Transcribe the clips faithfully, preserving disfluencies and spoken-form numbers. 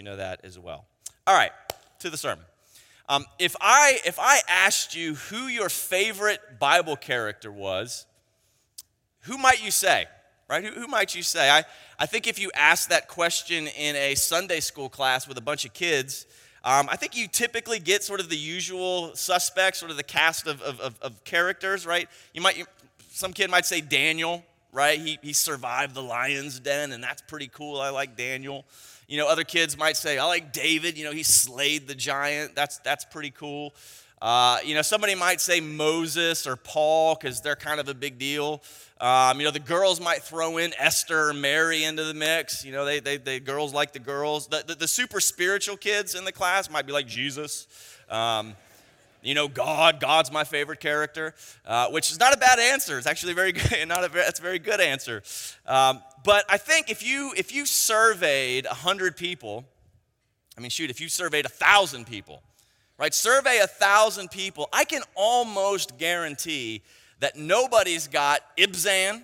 know that as well. All right, to the sermon. Um, if I if I asked you who your favorite Bible character was, who might you say? Right? Who, who might you say? I, I think if you ask that question in a Sunday school class with a bunch of kids, um, I think you typically get sort of the usual suspects, sort of the cast of, of, of, of characters, right? You might, you, some kid might say Daniel, right? He, he survived the lion's den, and that's pretty cool. I like Daniel. You know, other kids might say, I like David. You know, he slayed the giant. That's that's pretty cool. Uh, you know, somebody might say Moses or Paul because they're kind of a big deal. Um, you know, the girls might throw in Esther or Mary into the mix. You know, they they, they girls like the girls. The, the, the super spiritual kids in the class might be like Jesus. Um, you know, God. God's my favorite character, uh, which is not a bad answer. It's actually very good. Not a very, that's a very good answer. Um, but I think if you if you surveyed a hundred people, I mean, shoot, if you surveyed a thousand people. Right, survey a thousand people. I can almost guarantee that nobody's got Ibzan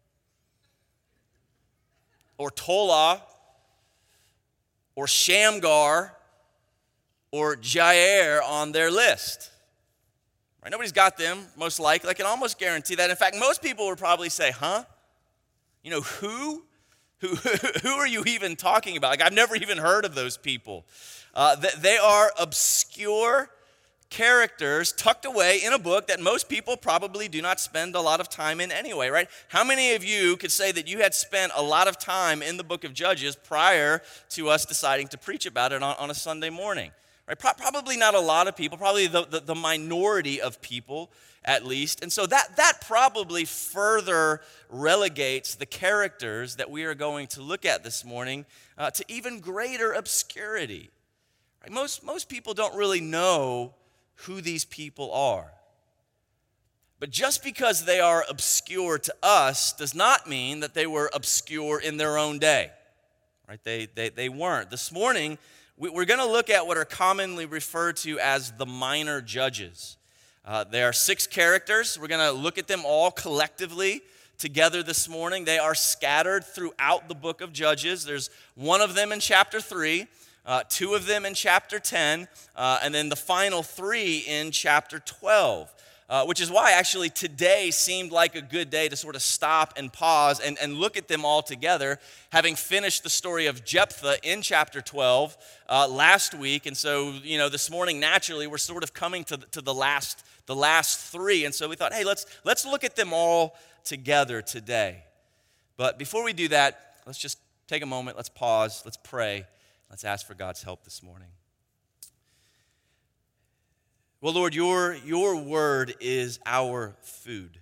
or Tola or Shamgar or Jair on their list. Right, nobody's got them, most likely. I can almost guarantee that. In fact, most people would probably say, huh? You know, who? Who, who are you even talking about? Like, I've never even heard of those people. Uh, they are obscure characters tucked away in a book that most people probably do not spend a lot of time in anyway, right? How many of you could say that you had spent a lot of time in the book of Judges prior to us deciding to preach about it on, on a Sunday morning? Right? Pro- probably not a lot of people, probably the, the, the minority of people at least. And so that, that probably further relegates the characters that we are going to look at this morning uh, to even greater obscurity. Right? Most, most people don't really know who these people are. But just because they are obscure to us does not mean that they were obscure in their own day. Right? They, they, they weren't. This morning, we, we're going to look at what are commonly referred to as the minor judges. Uh, there are six characters. We're going to look at them all collectively together this morning. They are scattered throughout the book of Judges. There's one of them in chapter three, uh, two of them in chapter ten, uh, and then the final three in chapter twelve. Uh, which is why actually today seemed like a good day to sort of stop and pause and, and look at them all together, having finished the story of Jephthah in chapter twelve uh, last week. And so, you know, this morning, naturally, we're sort of coming to the, to the last the last three. And so we thought, hey, let's let's look at them all together today. But before we do that, let's just take a moment, let's pause, let's pray, let's ask for God's help this morning. Well, Lord, your, your word is our food.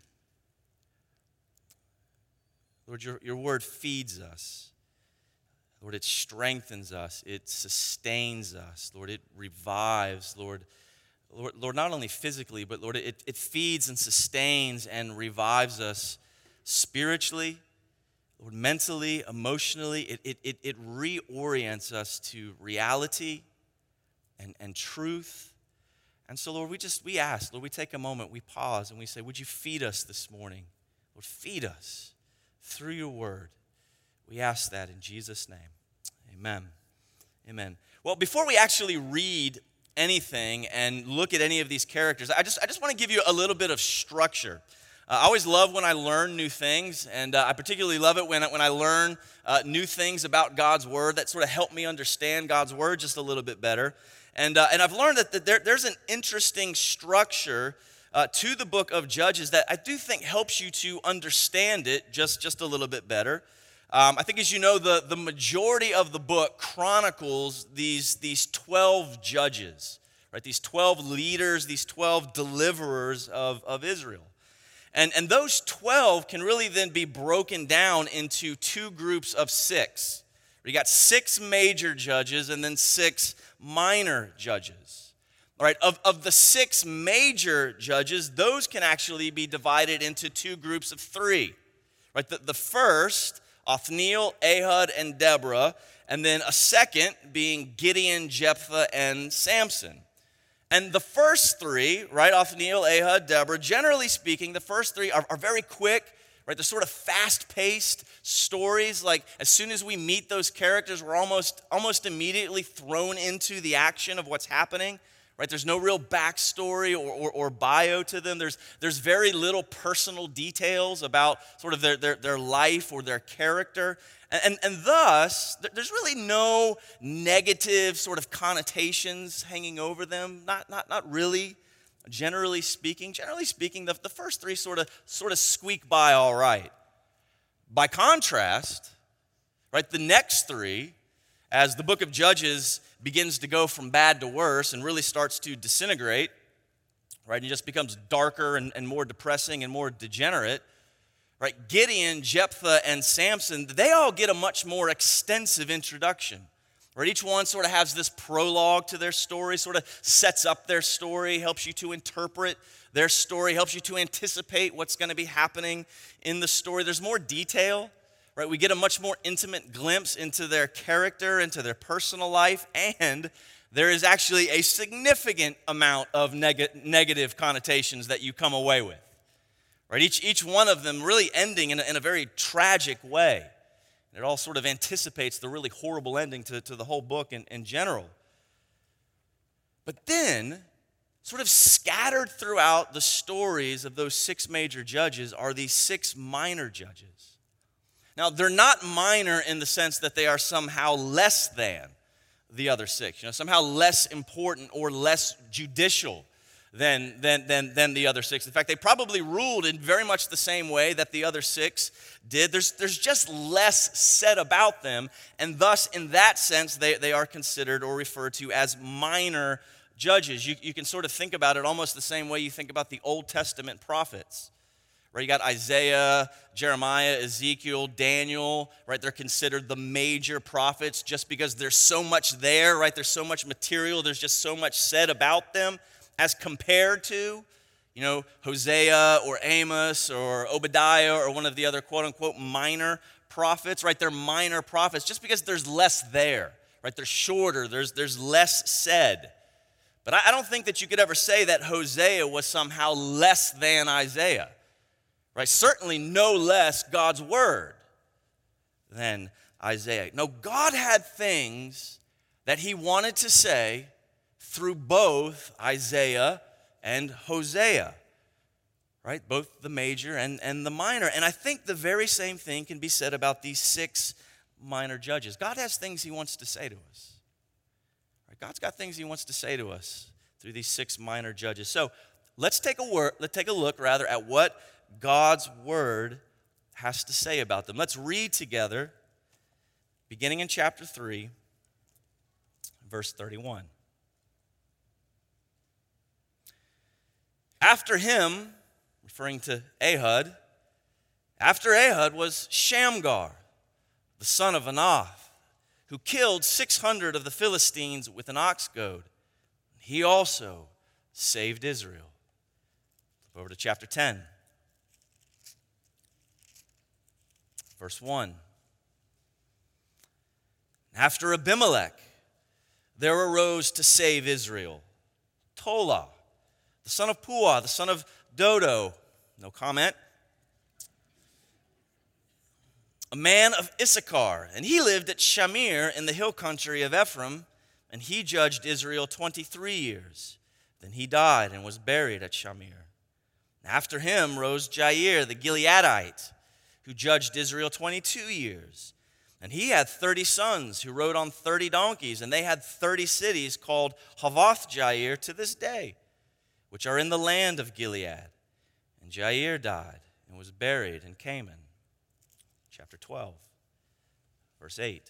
Lord, your, your word feeds us. Lord, it strengthens us. It sustains us. Lord, it revives. Lord, Lord, Lord not only physically, but Lord, it, it feeds and sustains and revives us spiritually, Lord, mentally, emotionally. It, it, it, it reorients us to reality and, and truth. And so, Lord, we just, we ask, Lord, we take a moment, we pause, and we say, would you feed us this morning? Lord, feed us through your word. We ask that in Jesus' name. Amen. Amen. Well, before we actually read anything and look at any of these characters, I just, I just want to give you a little bit of structure. Uh, I always love when I learn new things, and uh, I particularly love it when, when I learn uh, new things about God's word that sort of help me understand God's word just a little bit better. And, uh, and I've learned that, that there, there's an interesting structure uh, to the book of Judges that I do think helps you to understand it just, just a little bit better. Um, I think, as you know, the, the majority of the book chronicles these, these twelve judges, right? These twelve leaders, these twelve deliverers of, of Israel. And, and those twelve can really then be broken down into two groups of six. You got six major judges and then six minor judges. All right, of, of the six major judges, those can actually be divided into two groups of three. Right, the, the first, Othniel, Ehud, and Deborah, and then a second being Gideon, Jephthah, and Samson. And the first three, right, Othniel, Ehud, Deborah, generally speaking, the first three are, are very quick, right? They're sort of fast-paced stories. Like as soon as we meet those characters, we're almost, almost immediately thrown into the action of what's happening, right? There's no real backstory or, or, or bio to them. There's, there's very little personal details about sort of their, their, their life or their character. And, and, and thus, there's really no negative sort of connotations hanging over them. Not, not, not really. Generally speaking, generally speaking, the, the first three sort of sort of squeak by all right. By contrast, right, the next three, as the book of Judges begins to go from bad to worse and really starts to disintegrate, right, and it just becomes darker and, and more depressing and more degenerate, right, Gideon, Jephthah, and Samson, they all get a much more extensive introduction. Right, each one sort of has this prologue to their story, sort of sets up their story, helps you to interpret their story, helps you to anticipate what's going to be happening in the story. There's more detail, right? We get a much more intimate glimpse into their character, into their personal life, and there is actually a significant amount of neg- negative connotations that you come away with. Right, each, each one of them really ending in a, in a very tragic way. It all sort of anticipates the really horrible ending to, to the whole book in, in general. But then, sort of scattered throughout the stories of those six major judges are these six minor judges. Now, they're not minor in the sense that they are somehow less than the other six, you know, somehow less important or less judicial Than, than, than, than the other six. In fact, they probably ruled in very much the same way that the other six did. There's, there's just less said about them, and thus, in that sense, they, they are considered or referred to as minor judges. You, you can sort of think about it almost the same way you think about the Old Testament prophets. Right, you got Isaiah, Jeremiah, Ezekiel, Daniel, right? They're considered the major prophets just because there's so much there, right? There's so much material, there's just so much said about them. As compared to, you know, Hosea or Amos or Obadiah or one of the other quote-unquote minor prophets, right? They're minor prophets just because there's less there, right? They're shorter, there's, there's less said. But I, I don't think that you could ever say that Hosea was somehow less than Isaiah, right? Certainly no less God's word than Isaiah. No, God had things that he wanted to say through both Isaiah and Hosea, right? Both the major and, and the minor. And I think the very same thing can be said about these six minor judges. God has things he wants to say to us. Right? God's got things he wants to say to us through these six minor judges. So let's take a word, let's take a look rather at what God's word has to say about them. Let's read together, beginning in chapter three, verse thirty-one. After him, referring to Ehud, after Ehud was Shamgar, the son of Anath, who killed six hundred of the Philistines with an ox goad. He also saved Israel. Flip over to chapter ten, verse one. After Abimelech, there arose to save Israel Tola, the son of Puah, the son of Dodo, no comment, a man of Issachar, and he lived at Shamir in the hill country of Ephraim, and he judged Israel twenty-three years. Then he died and was buried at Shamir. After him rose Jair, the Gileadite, who judged Israel twenty-two years. And he had thirty sons who rode on thirty donkeys, and they had thirty cities called Havoth Jair to this day, which are in the land of Gilead. And Jair died and was buried in Canaan. Chapter twelve, verse eight.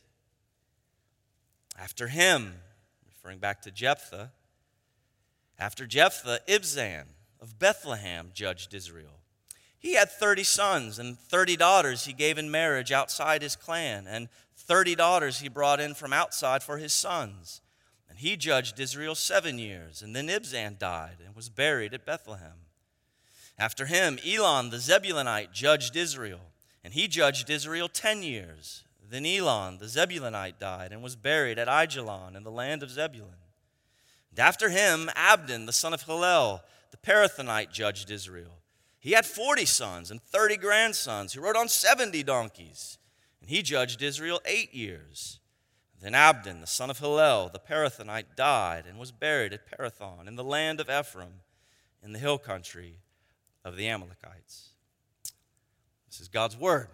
After him, referring back to Jephthah, after Jephthah, Ibzan of Bethlehem judged Israel. He had thirty sons, and thirty daughters he gave in marriage outside his clan, and thirty daughters he brought in from outside for his sons. And he judged Israel seven years, and then Ibzan died and was buried at Bethlehem. After him, Elon the Zebulunite judged Israel, and he judged Israel ten years. Then Elon the Zebulunite died and was buried at Aijalon in the land of Zebulun. And after him, Abdon the son of Hillel the Parathonite judged Israel. He had forty sons and thirty grandsons who rode on seventy donkeys, and he judged Israel eight years. Then Abdon, the son of Hillel, the Parathonite, died and was buried at Parathon in the land of Ephraim, in the hill country of the Amalekites. This is God's word.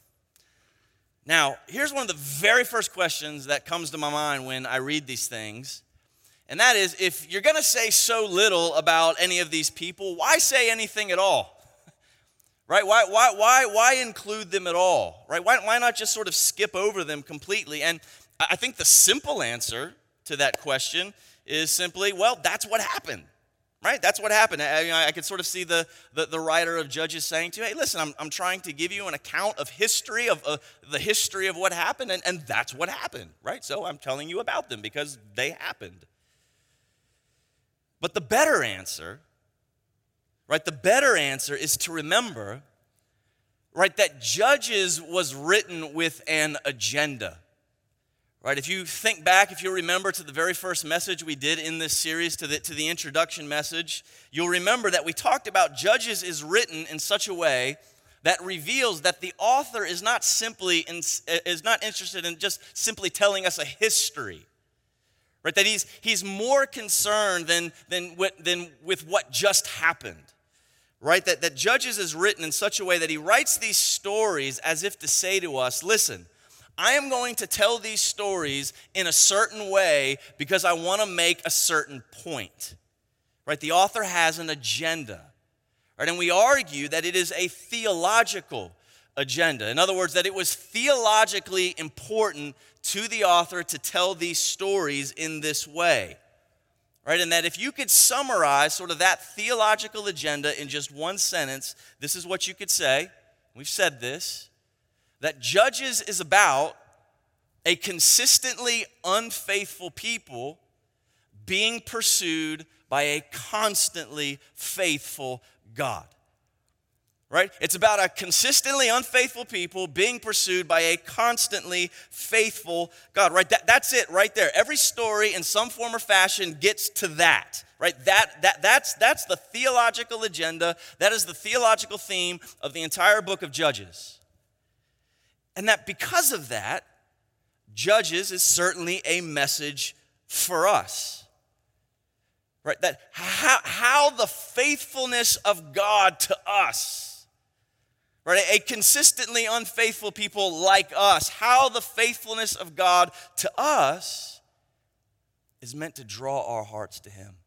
Now, here's one of the very first questions that comes to my mind when I read these things, and that is, if you're going to say so little about any of these people, why say anything at all? Right? Why, why, why, why include them at all? Right? Why, why not just sort of skip over them completely? And I think the simple answer to that question is simply, well, that's what happened. Right? That's what happened. I, I could sort of see the, the, the writer of Judges saying to you, hey, listen, I'm, I'm trying to give you an account of history, of uh, the history of what happened, and, and that's what happened, right? So I'm telling you about them because they happened. But the better answer, right, the better answer is to remember, right, that Judges was written with an agenda. Right, if you think back, if you remember to the very first message we did in this series, to the, to the introduction message, you'll remember that we talked about Judges is written in such a way that reveals that the author is not simply in, is not interested in just simply telling us a history. Right, that he's, he's more concerned than, than, with, than with what just happened. Right, that, that Judges is written in such a way that he writes these stories as if to say to us, listen, I am going to tell these stories in a certain way because I want to make a certain point. Right? The author has an agenda. Right? And we argue that it is a theological agenda. In other words, that it was theologically important to the author to tell these stories in this way. Right? And that if you could summarize sort of that theological agenda in just one sentence, this is what you could say. We've said this. That Judges is about a consistently unfaithful people being pursued by a constantly faithful God. Right? It's about a consistently unfaithful people being pursued by a constantly faithful God. Right? That, that's it right there. Every story in some form or fashion gets to that. Right? That, that, that's, that's the theological agenda. That is the theological theme of the entire book of Judges. And that because of that, Judges is certainly a message for us. Right? That how, how the faithfulness of God to us, right? A consistently unfaithful people like us, how the faithfulness of God to us is meant to draw our hearts to Him,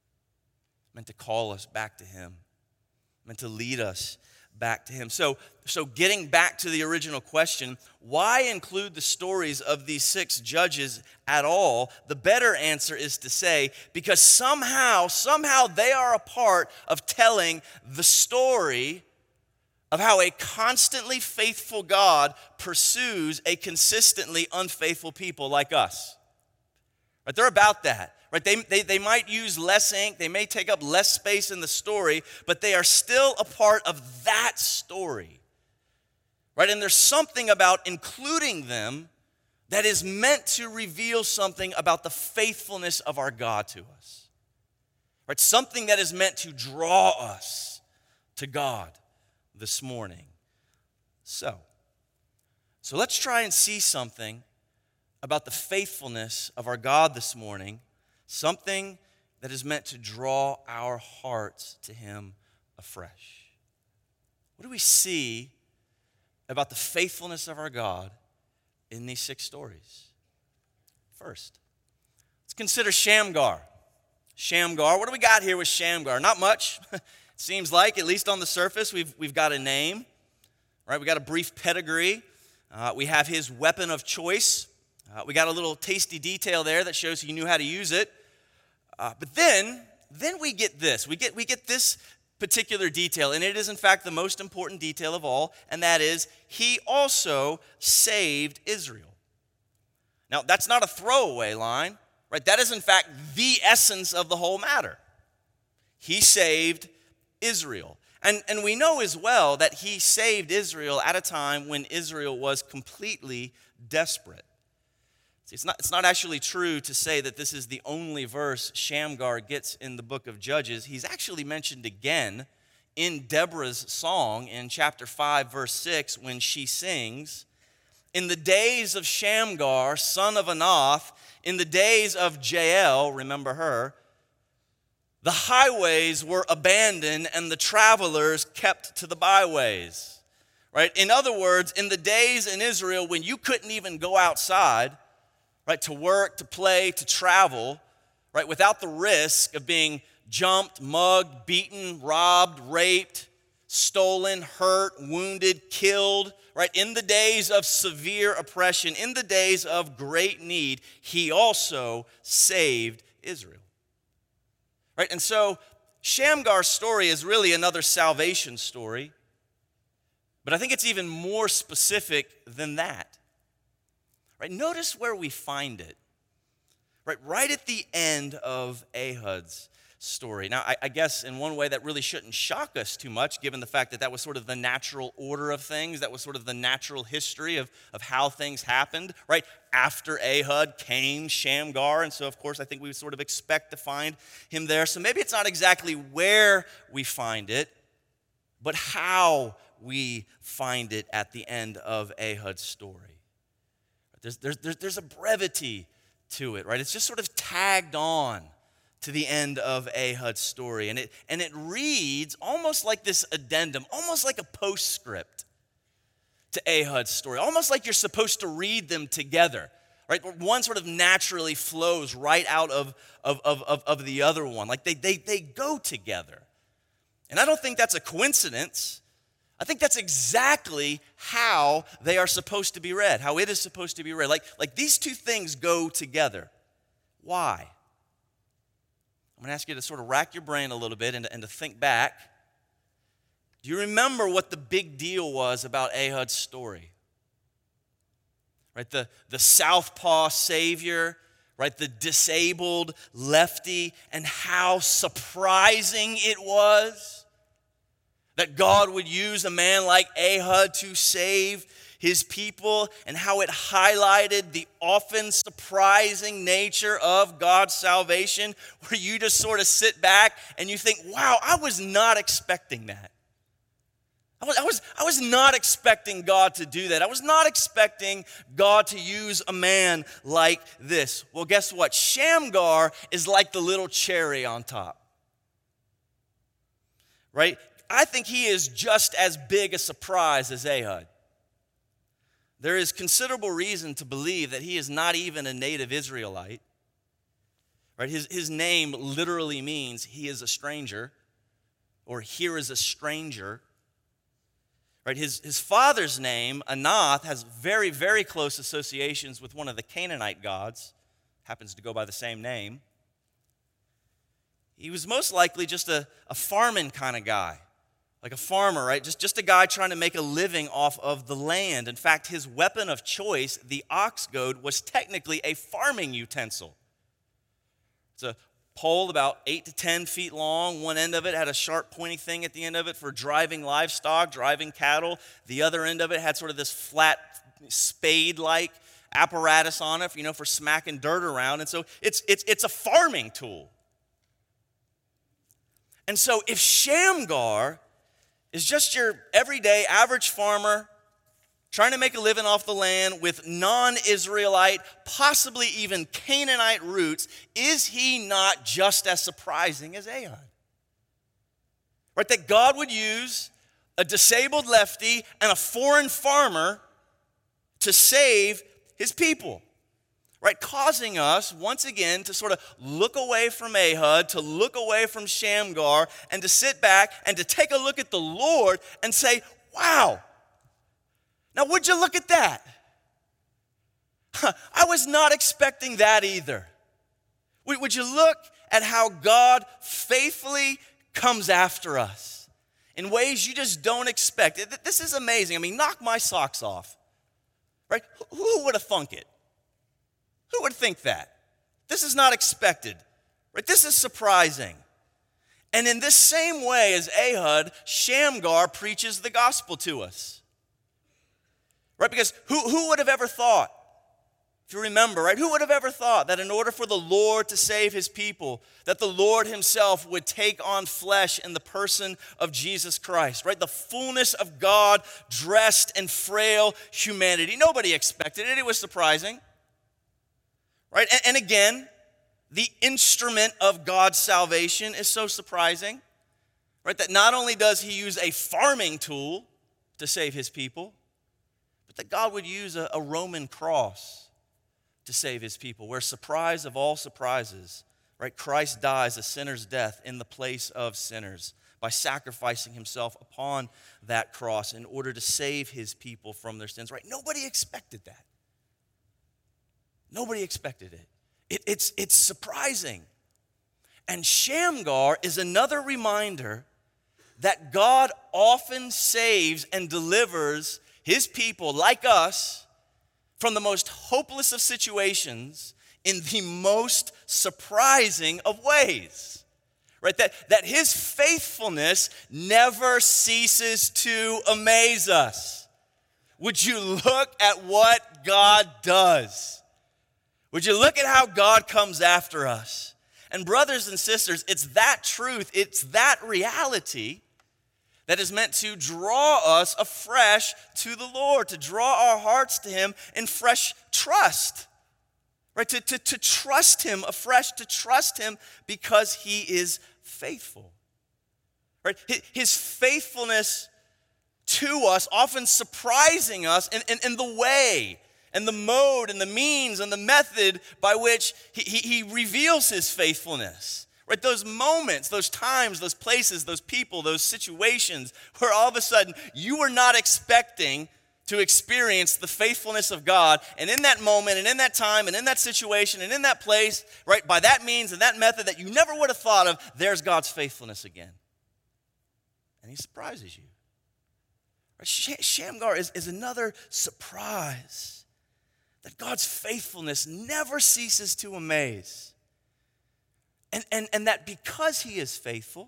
meant to call us back to Him, meant to lead us back to Him. So, so getting back to the original question, why include the stories of these six judges at all? The better answer is to say, because somehow, somehow they are a part of telling the story of how a constantly faithful God pursues a consistently unfaithful people like us. Right? They're about that. Right? They, they, they might use less ink, they may take up less space in the story, but they are still a part of that story. Right? And there's something about including them that is meant to reveal something about the faithfulness of our God to us. Right? Something that is meant to draw us to God this morning. So, so let's try and see something about the faithfulness of our God this morning. Something that is meant to draw our hearts to Him afresh. What do we see about the faithfulness of our God in these six stories? First, let's consider Shamgar. Shamgar, what do we got here with Shamgar? Not much. Seems like, at least on the surface, we've, we've got a name. Right? We got a brief pedigree. Uh, we have his weapon of choice. Uh, we got a little tasty detail there that shows he knew how to use it. Uh, but then, then we get this. We get, we get this particular detail, and it is in fact the most important detail of all, and that is he also saved Israel. Now, that's not a throwaway line, right? That is in fact the essence of the whole matter. He saved Israel. And, and we know as well that he saved Israel at a time when Israel was completely desperate. It's not, it's not actually true to say that this is the only verse Shamgar gets in the book of Judges. He's actually mentioned again in Deborah's song in chapter five, verse six, when she sings, "In the days of Shamgar, son of Anath, in the days of Jael," remember her, "the highways were abandoned and the travelers kept to the byways." Right? In other words, in the days in Israel when you couldn't even go outside, right, to work, to play, to travel, right, without the risk of being jumped, mugged, beaten, robbed, raped, stolen, hurt, wounded, killed, right? In the days of severe oppression, in the days of great need, he also saved Israel. Right? And so Shamgar's story is really another salvation story, but I think it's even more specific than that. Right? Notice where we find it. Right, right at the end of Ehud's story. Now, I, I guess in one way that really shouldn't shock us too much, given the fact that that was sort of the natural order of things. That was sort of the natural history of, of how things happened, right? After Ehud came Shamgar, and so, of course, I think we would sort of expect to find him there. So maybe it's not exactly where we find it, but how we find it at the end of Ehud's story. There's, there's, there's, there's a brevity to it, right? It's just sort of tagged on to the end of Ehud's story. And it, and it reads almost like this addendum, almost like a postscript to Ehud's story, almost like you're supposed to read them together, right? One sort of naturally flows right out of, of, of, of, of the other one. Like they, they, they go together. And I don't think that's a coincidence. I think that's exactly how they are supposed to be read, how it is supposed to be read. Like, like these two things go together. Why? I'm going to ask you to sort of rack your brain a little bit and to, and to think back. Do you remember what the big deal was about Ehud's story? Right, the, the southpaw savior, right, the disabled lefty, and how surprising it was that God would use a man like Ehud to save his people, and how it highlighted the often surprising nature of God's salvation, where you just sort of sit back and you think, wow, I was not expecting that. I was, I was, I was not expecting God to do that. I was not expecting God to use a man like this. Well, guess what? Shamgar is like the little cherry on top. Right? I think he is just as big a surprise as Ehud. There is considerable reason to believe that he is not even a native Israelite. Right? His, his name literally means he is a stranger, or here is a stranger. Right? His, his father's name, Anath, has very, very close associations with one of the Canaanite gods. Happens to go by the same name. He was most likely just a, a farming kind of guy. Like a farmer, right? Just, just a guy trying to make a living off of the land. In fact, his weapon of choice, the ox goad, was technically a farming utensil. It's a pole about eight to ten feet long. One end of it had a sharp pointy thing at the end of it for driving livestock, driving cattle. The other end of it had sort of this flat spade-like apparatus on it, you know, for smacking dirt around. And so it's, it's, it's a farming tool. And so if Shamgar is just your everyday average farmer trying to make a living off the land with non-Israelite, possibly even Canaanite roots, is he not just as surprising as Ehud? Right, that God would use a disabled lefty and a foreign farmer to save his people. Right, causing us, once again, to sort of look away from Ehud, to look away from Shamgar, and to sit back and to take a look at the Lord and say, wow, now would you look at that? I was not expecting that either. Would you look at how God faithfully comes after us in ways you just don't expect? This is amazing. I mean, knock my socks off. Right? Who would have thunk it? Who would think that? This is not expected, right? This is surprising. And in this same way as Ehud, Shamgar preaches the gospel to us. Right? Because who, who would have ever thought If you remember, right, who would have ever thought that in order for the Lord to save his people, that the Lord himself would take on flesh in the person of Jesus Christ, right? The fullness of God dressed in frail humanity. Nobody expected it. It was surprising, right? And, and again, the instrument of God's salvation is so surprising, right? That not only does he use a farming tool to save his people, but that God would use a, a Roman cross to save his people, where surprise of all surprises, right? Christ dies a sinner's death in the place of sinners by sacrificing himself upon that cross in order to save his people from their sins, right? Nobody expected that. Nobody expected it. it it's, it's surprising. And Shamgar is another reminder that God often saves and delivers his people like us from the most hopeless of situations in the most surprising of ways, right? That, that his faithfulness never ceases to amaze us. Would you look at what God does? Would you look at how God comes after us? And brothers and sisters, it's that truth, it's that reality that is meant to draw us afresh to the Lord, to draw our hearts to him in fresh trust, right? To, to, to trust him afresh, to trust him because he is faithful, right? His faithfulness to us, often surprising us in, in, in the way and the mode and the means and the method by which he, he, he reveals his faithfulness. Right, those moments, those times, those places, those people, those situations where all of a sudden you were not expecting to experience the faithfulness of God. And in that moment and in that time and in that situation and in that place, right, by that means and that method that you never would have thought of, there's God's faithfulness again. And he surprises you. Right, Shamgar is, is another surprise that God's faithfulness never ceases to amaze. And, and, and that because he is faithful,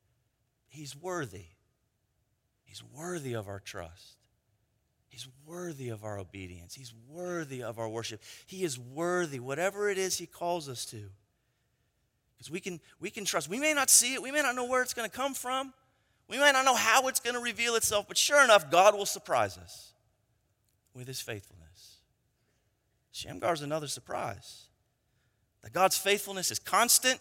he's worthy. He's worthy of our trust. He's worthy of our obedience. He's worthy of our worship. He is worthy, whatever it is he calls us to. Because we can, we can trust. We may not see it. We may not know where it's going to come from. We may not know how it's going to reveal itself. But sure enough, God will surprise us with his faithfulness. Shamgar is another surprise. That God's faithfulness is constant,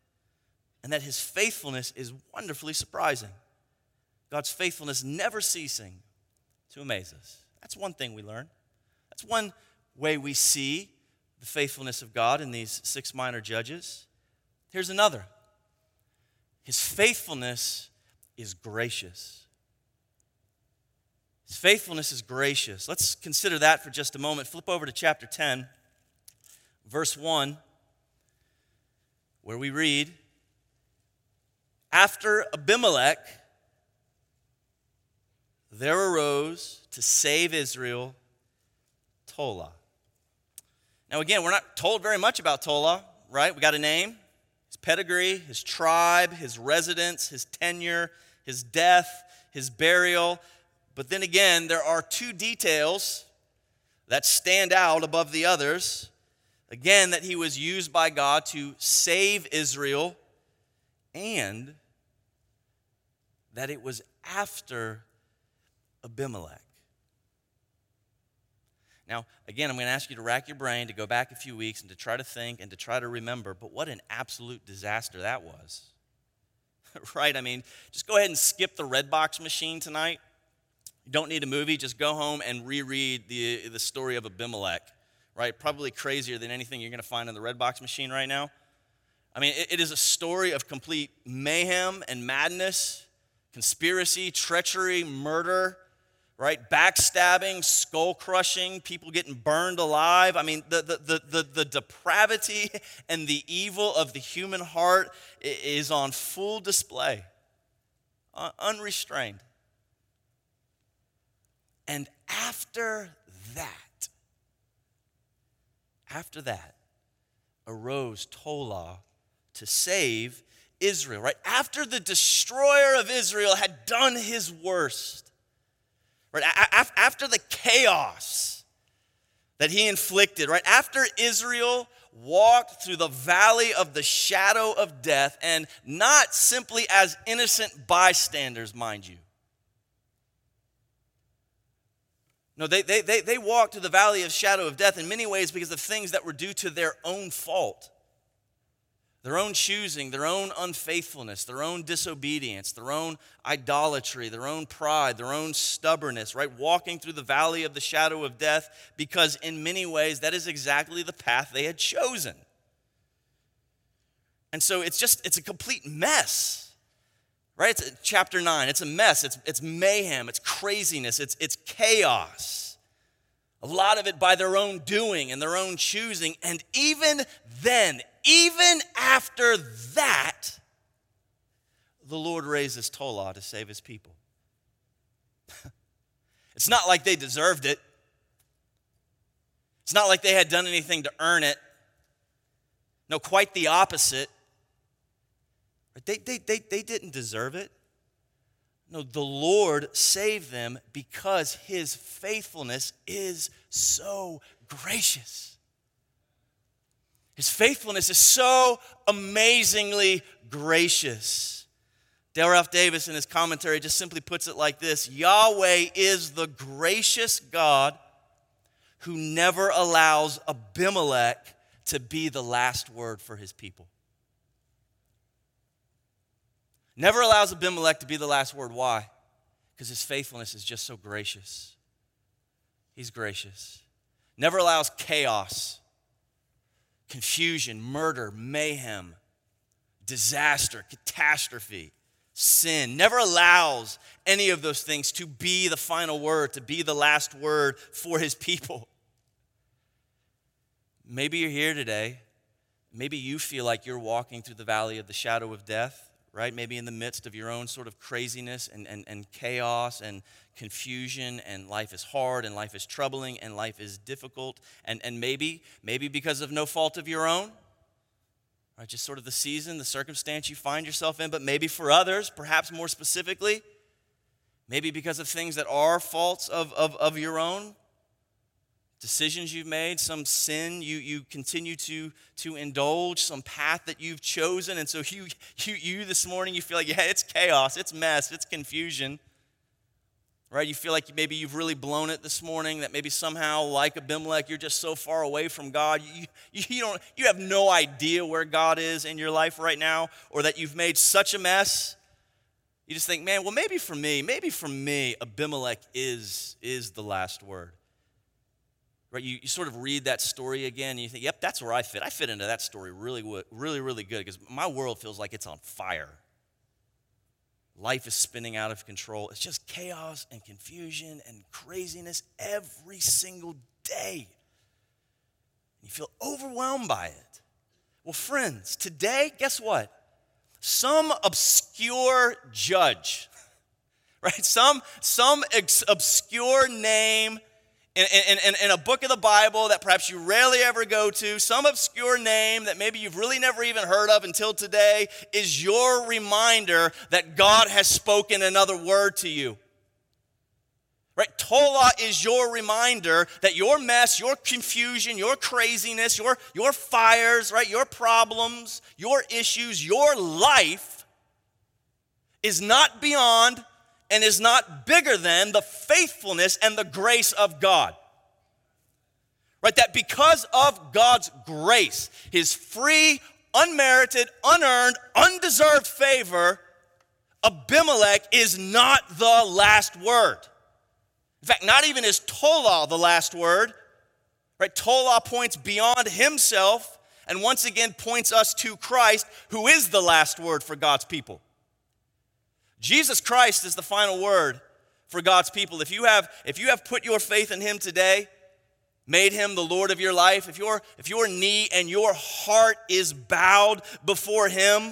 and that his faithfulness is wonderfully surprising. God's faithfulness never ceasing to amaze us. That's one thing we learn. That's one way we see the faithfulness of God in these six minor judges. Here's another. His faithfulness is gracious. His faithfulness is gracious. Let's consider that for just a moment. Flip over to chapter ten, verse one, where we read, after Abimelech, there arose to save Israel Tola. Now again, we're not told very much about Tola, right? We got a name, his pedigree, his tribe, his residence, his tenure, his death, his burial. But then again, there are two details that stand out above the others. Again, that he was used by God to save Israel, and that it was after Abimelech. Now, again, I'm going to ask you to rack your brain, to go back a few weeks and to try to think and to try to remember, but what an absolute disaster that was. Right? I mean, just go ahead and skip the Redbox machine tonight. You don't need a movie. Just go home and reread the, the story of Abimelech. Right? Probably crazier than anything you're going to find in the Redbox machine right now. I mean, it, it is a story of complete mayhem and madness, conspiracy, treachery, murder, right? Backstabbing, skull-crushing, people getting burned alive. I mean, the, the, the, the, the depravity and the evil of the human heart is on full display, uh, unrestrained. And after that, after that, arose Tola to save Israel, right? After the destroyer of Israel had done his worst, right? After the chaos that he inflicted, right? After Israel walked through the valley of the shadow of death, and not simply as innocent bystanders, mind you. No, they, they, they, they walked through the valley of shadow of death in many ways because of things that were due to their own fault. Their own choosing, their own unfaithfulness, their own disobedience, their own idolatry, their own pride, their own stubbornness, right? Walking through the valley of the shadow of death because in many ways that is exactly the path they had chosen. And so it's just, it's a complete mess, right? It's chapter nine, it's a mess, it's, it's mayhem, it's craziness, it's, it's chaos. A lot of it by their own doing and their own choosing. And even then, even after that, the Lord raises Tola to save his people. It's not like they deserved it. It's not like they had done anything to earn it. No, quite the opposite. They, they, they, they didn't deserve it. No, the Lord saved them because his faithfulness is so gracious. His faithfulness is so amazingly gracious. Dale Ralph Davis in his commentary just simply puts it like this: Yahweh is the gracious God who never allows Abimelech to be the last word for his people. Never allows Abimelech to be the last word. Why? Because his faithfulness is just so gracious. He's gracious. Never allows chaos, confusion, murder, mayhem, disaster, catastrophe, sin. Never allows any of those things to be the final word, to be the last word for his people. Maybe you're here today. Maybe you feel like you're walking through the valley of the shadow of death, right? Maybe in the midst of your own sort of craziness and, and, and chaos and confusion, and life is hard and life is troubling and life is difficult. And, and maybe, maybe because of no fault of your own, right? Just sort of the season, the circumstance you find yourself in. But maybe for others, perhaps more specifically, maybe because of things that are faults of, of, of your own, decisions you've made, some sin you, you continue to, to indulge, some path that you've chosen. And so you, you, you this morning, you feel like, yeah, it's chaos, it's mess, it's confusion. Right? You feel like maybe you've really blown it this morning, that maybe somehow, like Abimelech, you're just so far away from God. You, you, you, don't, you have no idea where God is in your life right now, or that you've made such a mess. You just think, man, well, maybe for me, maybe for me, Abimelech is, is the last word. Right? You, you sort of read that story again, and you think, yep, that's where I fit. I fit into that story really, really, really good, because my world feels like it's on fire. Life is spinning out of control. It's just chaos and confusion and craziness every single day. You feel overwhelmed by it. Well, friends, today, guess what? Some obscure judge, right? Some, some ex- obscure name in, in, in, in a book of the Bible that perhaps you rarely ever go to, some obscure name that maybe you've really never even heard of until today, is your reminder that God has spoken another word to you. Right? Tola is your reminder that your mess, your confusion, your craziness, your, your fires, right, your problems, your issues, your life is not beyond and is not bigger than the faithfulness and the grace of God. Right? That because of God's grace, his free, unmerited, unearned, undeserved favor, Abimelech is not the last word. In fact, not even is Tola the last word. Right? Tola points beyond himself and once again points us to Christ, who is the last word for God's people. Jesus Christ is the final word for God's people. If you have, if you have put your faith in him today, made him the Lord of your life, if your, if your knee and your heart is bowed before him,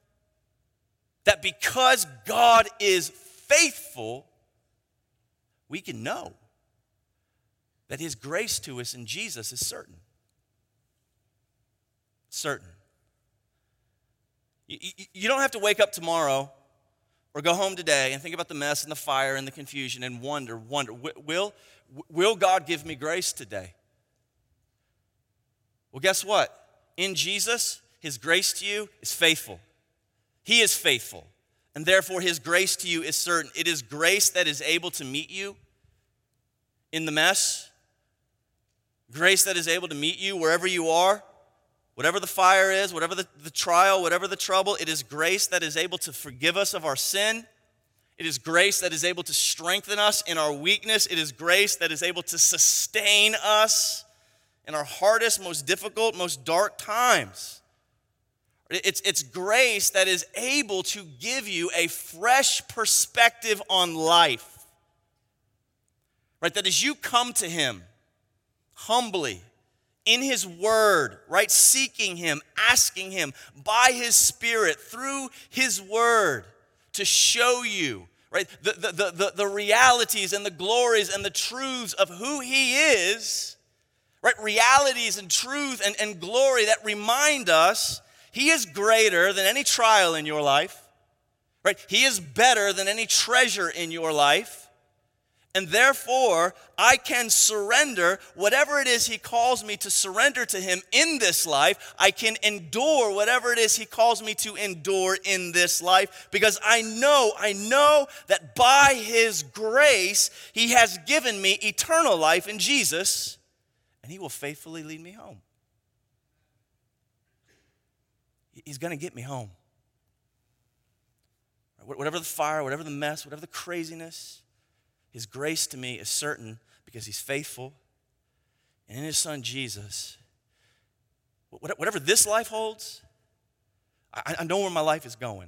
that because God is faithful, we can know that his grace to us in Jesus is certain. Certain. You, you, you don't have to wake up tomorrow or go home today and think about the mess and the fire and the confusion and wonder, wonder, will, will God give me grace today? Well, guess what? In Jesus, his grace to you is faithful. He is faithful, and therefore his grace to you is certain. It is grace that is able to meet you in the mess, grace that is able to meet you wherever you are, whatever the fire is, whatever the, the trial, whatever the trouble. It is grace that is able to forgive us of our sin. It is grace that is able to strengthen us in our weakness. It is grace that is able to sustain us in our hardest, most difficult, most dark times. It's, it's grace that is able to give you a fresh perspective on life. Right? That as you come to him humbly, in his word, right? Seeking him, asking him by his Spirit, through his word, to show you, right, the, the, the, the, the realities and the glories and the truths of who he is, right? Realities and truth and, and glory that remind us he is greater than any trial in your life, right? He is better than any treasure in your life. And therefore, I can surrender whatever it is he calls me to surrender to him in this life. I can endure whatever it is he calls me to endure in this life, because I know, I know that by his grace, he has given me eternal life in Jesus, and he will faithfully lead me home. He's going to get me home. Whatever the fire, whatever the mess, whatever the craziness, his grace to me is certain because he's faithful. And in his son Jesus, whatever this life holds, I know where my life is going.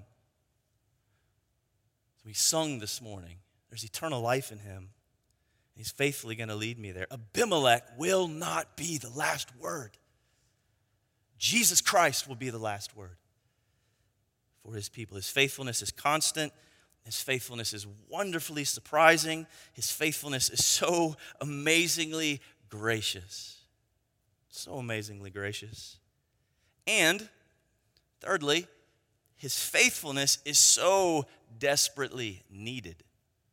So we sung this morning, there's eternal life in him. He's faithfully going to lead me there. Abimelech will not be the last word. Jesus Christ will be the last word for his people. His faithfulness is constant. His faithfulness is wonderfully surprising. His faithfulness is so amazingly gracious. So amazingly gracious. And thirdly, his faithfulness is so desperately needed.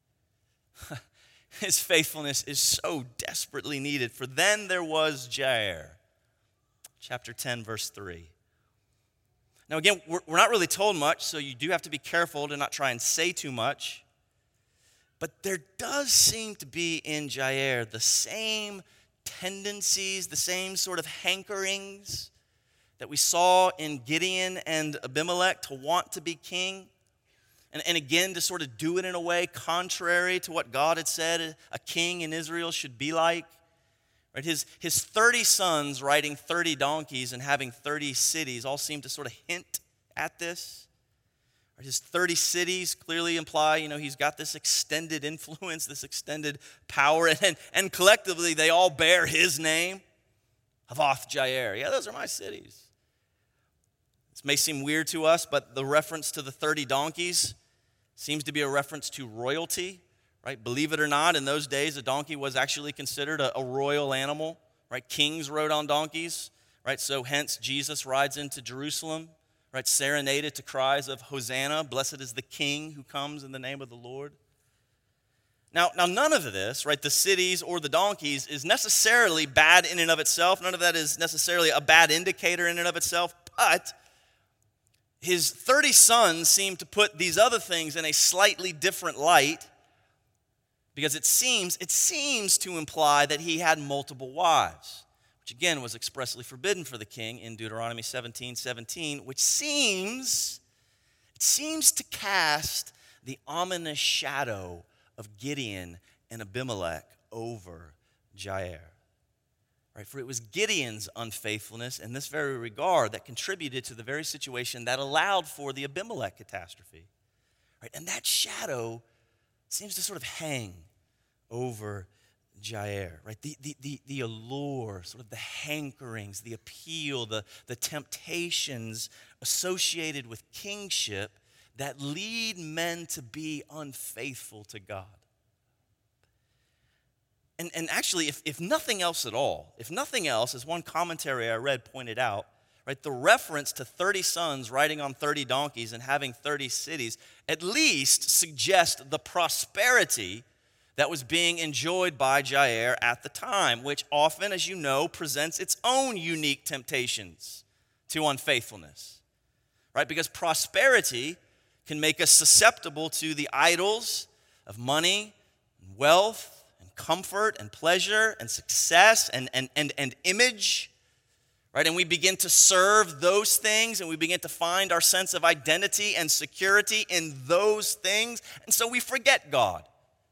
His faithfulness is so desperately needed. For then there was Jair. Chapter ten, verse three. Now again, we're, we're not really told much, so you do have to be careful to not try and say too much. But there does seem to be in Jair the same tendencies, the same sort of hankerings that we saw in Gideon and Abimelech to want to be king. And, and again, to sort of do it in a way contrary to what God had said a king in Israel should be like. Right? His, his thirty sons riding thirty donkeys and having thirty cities all seem to sort of hint at this. Right? His thirty cities clearly imply, you know, he's got this extended influence, this extended power, and, and collectively they all bear his name, Havoth Jair. Yeah, those are my cities. This may seem weird to us, but the reference to the thirty donkeys seems to be a reference to royalty. Right? Believe it or not, in those days, a donkey was actually considered a, a royal animal. Right? Kings rode on donkeys. Right? So hence, Jesus rides into Jerusalem, right? Serenaded to cries of Hosanna, blessed is the King who comes in the name of the Lord. Now, now none of this, right, the cities or the donkeys, is necessarily bad in and of itself. None of that is necessarily a bad indicator in and of itself. But his thirty sons seem to put these other things in a slightly different light, because it seems, it seems to imply that he had multiple wives, which again was expressly forbidden for the king in Deuteronomy seventeen seventeen, which seems, it seems to cast the ominous shadow of Gideon and Abimelech over Jair. Right? For it was Gideon's unfaithfulness in this very regard that contributed to the very situation that allowed for the Abimelech catastrophe. Right? And that shadow seems to sort of hang over Jair, right? The, the, the, the allure, sort of the hankerings, the appeal, the, the temptations associated with kingship that lead men to be unfaithful to God. And, and actually, if, if nothing else at all, if nothing else, as one commentary I read pointed out, right, the reference to thirty sons riding on thirty donkeys and having thirty cities at least suggests the prosperity that was being enjoyed by Jair at the time, which often, as you know, presents its own unique temptations to unfaithfulness, right? Because prosperity can make us susceptible to the idols of money, and wealth, and comfort, and pleasure, and success, and, and, and, and image, right? And we begin to serve those things, and we begin to find our sense of identity and security in those things, and so we forget God.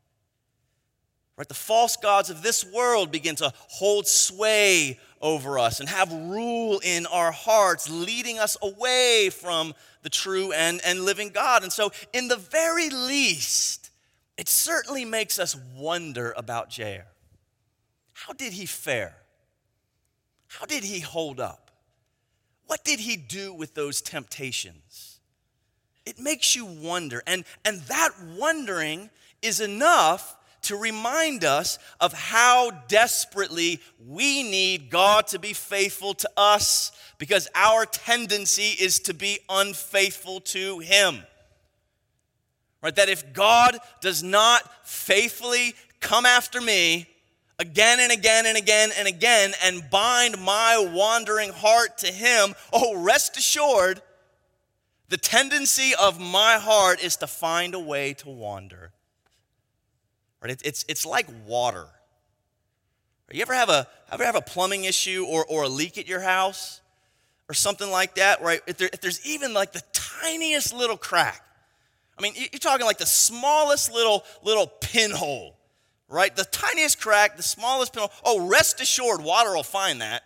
Right, the false gods of this world begin to hold sway over us and have rule in our hearts, leading us away from the true and, and living God. And so, in the very least, it certainly makes us wonder about Jair. How did he fare? How did he hold up? What did he do with those temptations? It makes you wonder, and, and that wondering is enough to remind us of how desperately we need God to be faithful to us, because our tendency is to be unfaithful to him. Right? That if God does not faithfully come after me again and again and again and again and bind my wandering heart to him, oh, rest assured, the tendency of my heart is to find a way to wander. Right? It, it's, it's like water. You ever have a ever have a plumbing issue or, or a leak at your house or something like that? Right? If, there, if there's even like the tiniest little crack, I mean, you're talking like the smallest little little pinhole, right? The tiniest crack, the smallest pinhole. Oh, rest assured, water will find that.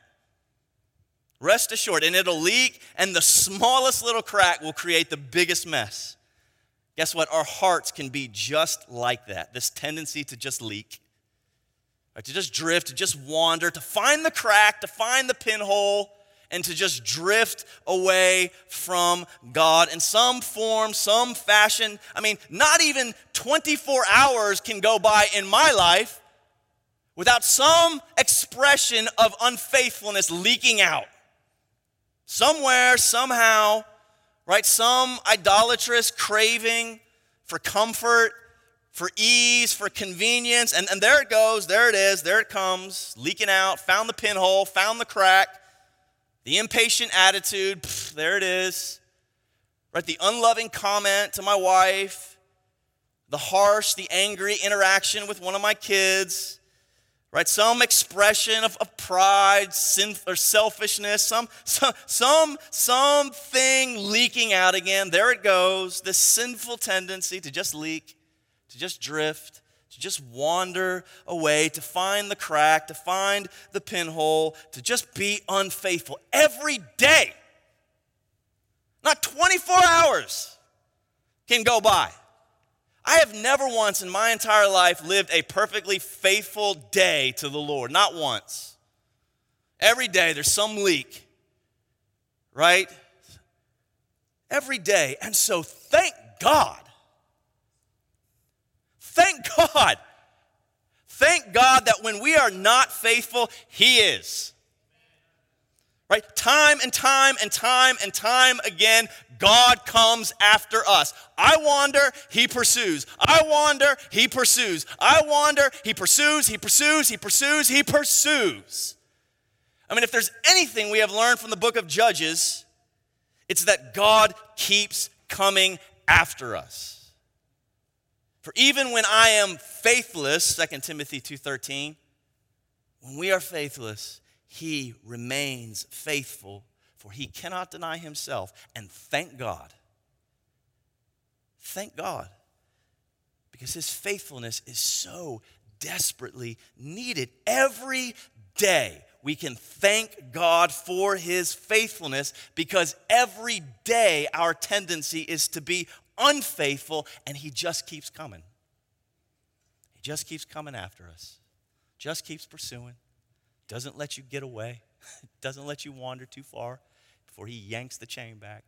Rest assured, and it'll leak, and the smallest little crack will create the biggest mess. Guess what? Our hearts can be just like that. This tendency to just leak, right? To just drift, to just wander, to find the crack, to find the pinhole, and to just drift away from God in some form, some fashion. I mean, not even twenty-four hours can go by in my life without some expression of unfaithfulness leaking out. Somewhere, somehow, right? Some idolatrous craving for comfort, for ease, for convenience. And, and there it goes, there it is, there it comes, leaking out, found the pinhole, found the crack, the impatient attitude, pff, there it is. Right? The unloving comment to my wife, the harsh, the angry interaction with one of my kids. Right, some expression of, of pride, sin, or selfishness, some, some, some, something leaking out again. There it goes, this sinful tendency to just leak, to just drift, to just wander away, to find the crack, to find the pinhole, to just be unfaithful every day. Not twenty-four hours can go by. I have never once in my entire life lived a perfectly faithful day to the Lord. Not once. Every day there's some leak, right? Every day. And so thank God. Thank God. Thank God that when we are not faithful, he is. Right? Time and time and time and time again, God comes after us. I wander, he pursues. I wander, he pursues. I wander, he pursues, he pursues, he pursues, he pursues. I mean, if there's anything we have learned from the book of Judges, it's that God keeps coming after us. For even when I am faithless, Second Timothy two thirteen, when we are faithless, he remains faithful, for he cannot deny himself. And thank God. Thank God. Because his faithfulness is so desperately needed. Every day we can thank God for his faithfulness, because every day our tendency is to be unfaithful, and he just keeps coming. He just keeps coming after us. Just keeps pursuing. Doesn't let you get away. Doesn't let you wander too far before he yanks the chain back.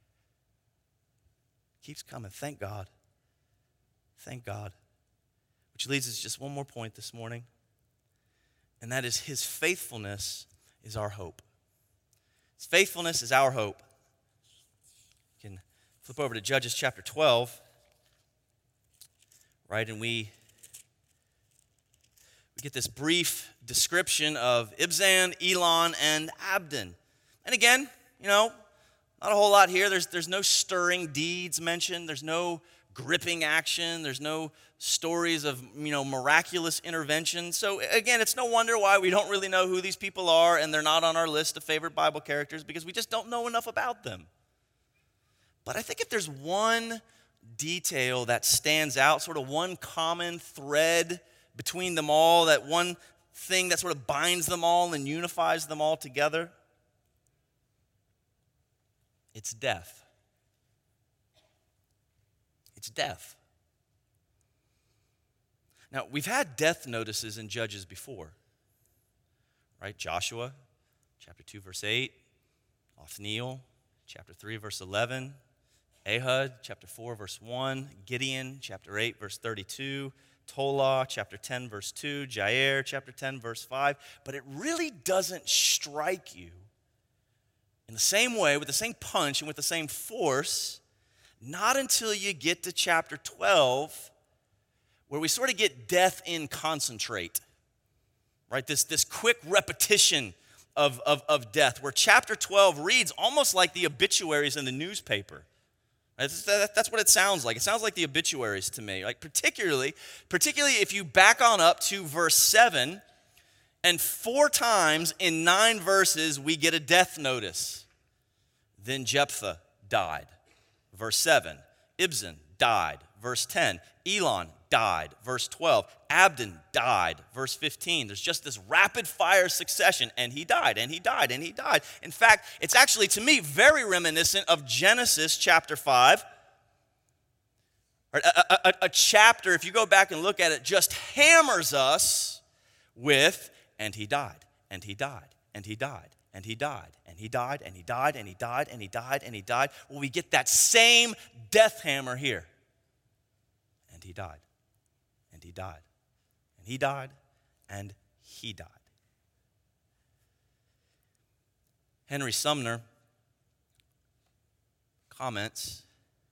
Keeps coming. Thank God. Thank God. Which leads us to just one more point this morning, and that is his faithfulness is our hope. His faithfulness is our hope. You can flip over to Judges chapter twelve, right, and we get this brief description of Ibzan, Elon, and Abdon. And again, you know, not a whole lot here. There's, there's no stirring deeds mentioned. There's no gripping action. There's no stories of, you know, miraculous intervention. So again, it's no wonder why we don't really know who these people are and they're not on our list of favorite Bible characters, because we just don't know enough about them. But I think if there's one detail that stands out, sort of one common thread between them all, that one thing that sort of binds them all and unifies them all together, it's death. It's death. Now, we've had death notices in Judges before, right? Joshua, chapter two, verse eight, Othniel, chapter three, verse eleven, Ehud, chapter four, verse one, Gideon, chapter eight, verse thirty-two, Tola, chapter ten, verse two, Jair, chapter ten, verse five. But it really doesn't strike you in the same way, with the same punch and with the same force, not until you get to chapter twelve, where we sort of get death in concentrate, right? This, this quick repetition of, of, of death, where chapter twelve reads almost like the obituaries in the newspaper. That's, that's what it sounds like. It sounds like the obituaries to me. Like particularly, particularly if you back on up to verse seven, and four times in nine verses we get a death notice. Then Jephthah died. Verse seven. Ibzan died. Verse ten. Elon died. Verse twelve. Abdon died. Verse fifteen. There's just this rapid fire succession, and he died, and he died, and he died. In fact, it's actually, to me, very reminiscent of Genesis chapter five. A, a, a, a chapter, if you go back and look at it, just hammers us with, and he died, and he died, and he died, and he died, and he died, and he died, and he died, and he died, and he died. Well, we get that same death hammer here. And he died, and he died, and he died, and he died. Henry Sumner comments,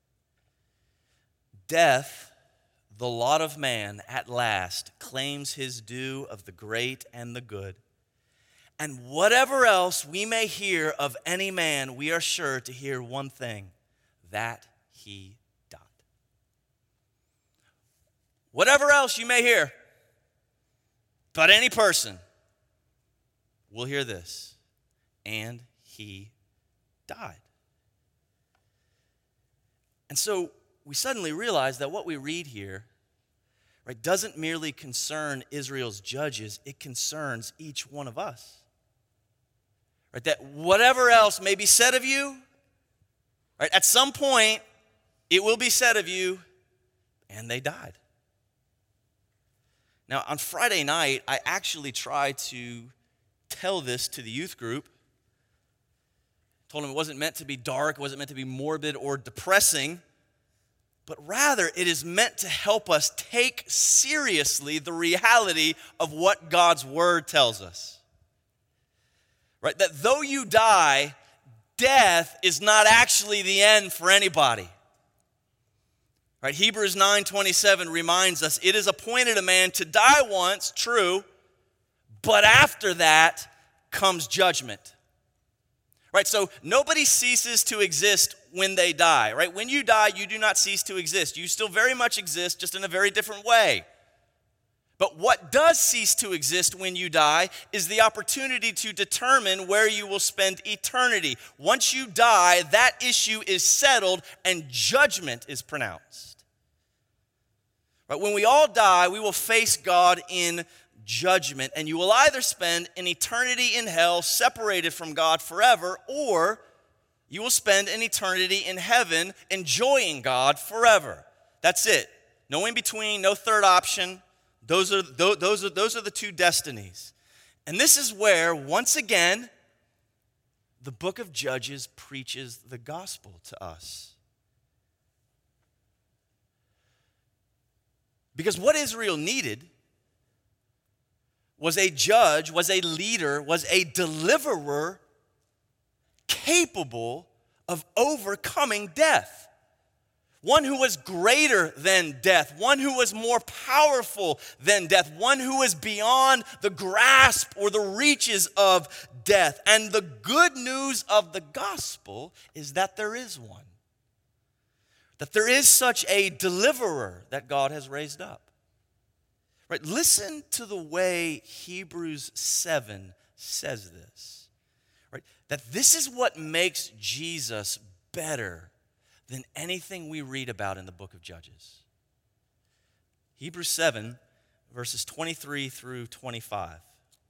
"Death, the lot of man, at last claims his due of the great and the good. And whatever else we may hear of any man, we are sure to hear one thing, that he died." Whatever else you may hear about any person, we'll hear this, and he died. And so we suddenly realize that what we read here, right, doesn't merely concern Israel's judges, it concerns each one of us. Right, that whatever else may be said of you, right, at some point it will be said of you, and they died. Now, on Friday night, I actually tried to tell this to the youth group. Told them it wasn't meant to be dark, it wasn't meant to be morbid or depressing, but rather it is meant to help us take seriously the reality of what God's word tells us. Right? That though you die, death is not actually the end for anybody. Right? Hebrews nine twenty-seven reminds us, it is appointed a man to die once, true, but after that comes judgment. Right? So nobody ceases to exist when they die. Right? When you die, you do not cease to exist. You still very much exist, just in a very different way. But what does cease to exist when you die is the opportunity to determine where you will spend eternity. Once you die, that issue is settled and judgment is pronounced. Right? When we all die, we will face God in judgment, and you will either spend an eternity in hell separated from God forever, or you will spend an eternity in heaven enjoying God forever. That's it. No in between, no third option. Those are, those are, those are the two destinies. And this is where, once again, the book of Judges preaches the gospel to us. Because what Israel needed was a judge, was a leader, was a deliverer capable of overcoming death. one who was greater than death, one who was more powerful than death, one who was beyond the grasp or the reaches of death. And the good news of the gospel is that there is one, that there is such a deliverer that God has raised up. Right? Listen to the way Hebrews seven says this. Right? That this is what makes Jesus better than anything we read about in the book of Judges. Hebrews seven, verses twenty-three through twenty-five.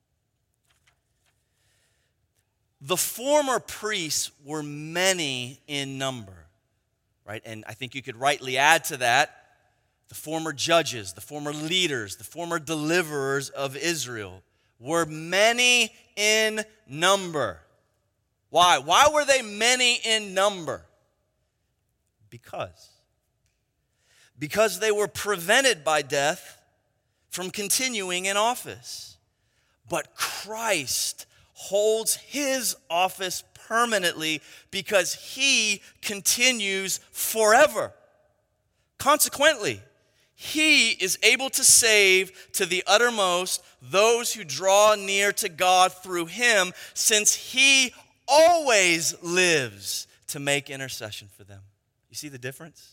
The former priests were many in number, right? And I think you could rightly add to that the former judges, the former leaders, the former deliverers of Israel were many in number. Why? Why were they many in number? Because. Because they were prevented by death from continuing in office. But Christ holds his office permanently because he continues forever. Consequently, he is able to save to the uttermost those who draw near to God through him, since he always lives to make intercession for them. You see the difference?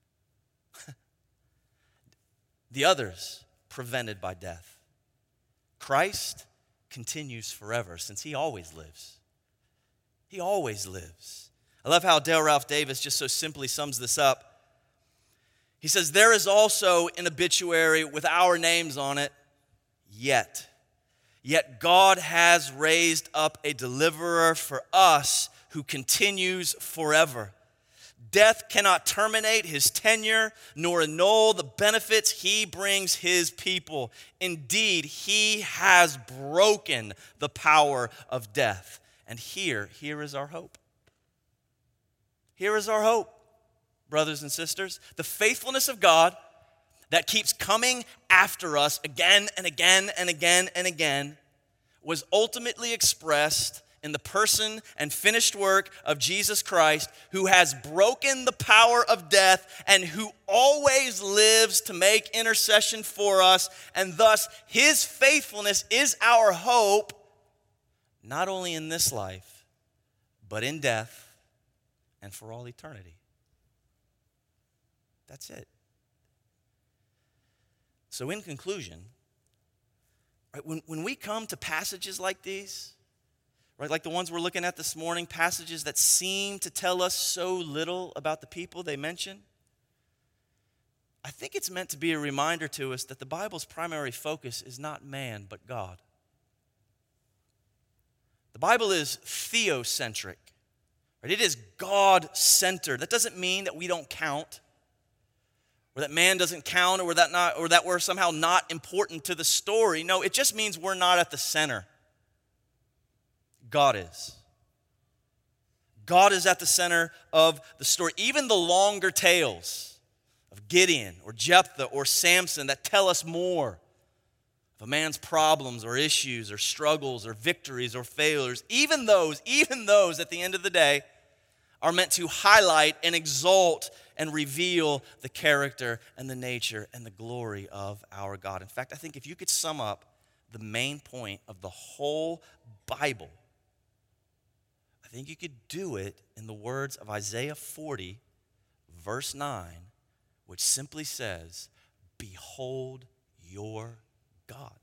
The others prevented by death. Christ continues forever, since he always lives. He always lives. I love how Dale Ralph Davis just so simply sums this up. He says, there is also an obituary with our names on it, yet. Yet God has raised up a deliverer for us who continues forever. Death cannot terminate his tenure nor annul the benefits he brings his people. Indeed, he has broken the power of death. And here, here is our hope. Here is our hope, brothers and sisters. The faithfulness of God that keeps coming after us again and again and again and again was ultimately expressed in the person and finished work of Jesus Christ, who has broken the power of death and who always lives to make intercession for us. And thus, his faithfulness is our hope, not only in this life, but in death and for all eternity. That's it. So in conclusion, right, when, when we come to passages like these, right, like the ones we're looking at this morning, passages that seem to tell us so little about the people they mention, I think it's meant to be a reminder to us that the Bible's primary focus is not man, but God. The Bible is theocentric. Right? It is God-centered. That doesn't mean that we don't count, or that man doesn't count, or that not, or that we're somehow not important to the story. No, it just means we're not at the center. God is. God is at the center of the story. Even the longer tales of Gideon or Jephthah or Samson that tell us more of a man's problems or issues or struggles or victories or failures, even those, even those at the end of the day are meant to highlight and exalt and reveal the character and the nature and the glory of our God. In fact, I think if you could sum up the main point of the whole Bible, I think you could do it in the words of Isaiah forty, verse nine, which simply says, "Behold your God."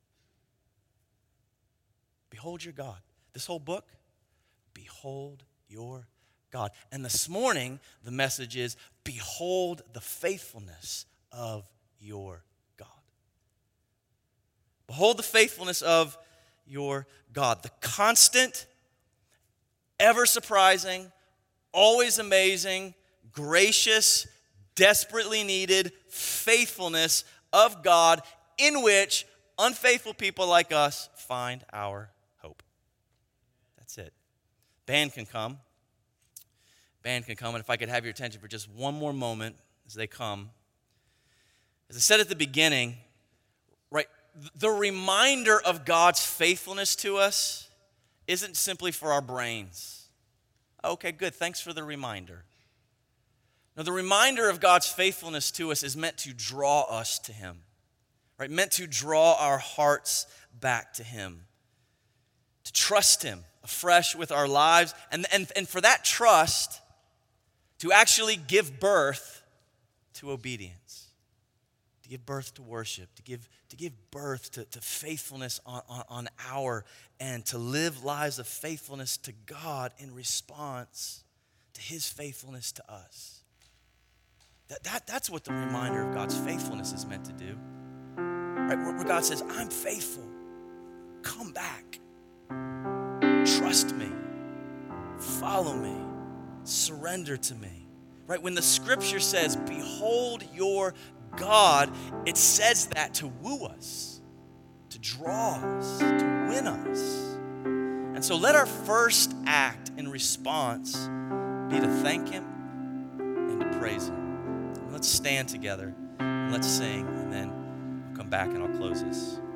Behold your God. This whole book, behold your God. And this morning, the message is, behold the faithfulness of your God. Behold the faithfulness of your God. The constant, ever surprising, always amazing, gracious, desperately needed faithfulness of God, in which unfaithful people like us find our hope. That's it. Band can come. Band can come, and if I could have your attention for just one more moment as they come. As I said at the beginning, right, the reminder of God's faithfulness to us isn't simply for our brains. Okay, good, thanks for the reminder. Now, the reminder of God's faithfulness to us is meant to draw us to him, right? Meant to draw our hearts back to him, to trust him afresh with our lives, and, and, and for that trust to actually give birth to obedience, to give birth to worship, to give, to give birth to, to faithfulness on, on, on our end, to live lives of faithfulness to God in response to his faithfulness to us. That, that, that's what the reminder of God's faithfulness is meant to do. Right? Where, where God says, I'm faithful. Come back. Trust me. Follow me. Surrender to me. Right? When the scripture says, behold your God, it says that to woo us, to draw us, to win us. And so let our first act in response be to thank him and to praise him. Let's stand together and let's sing, and then I'll come back and I'll close this.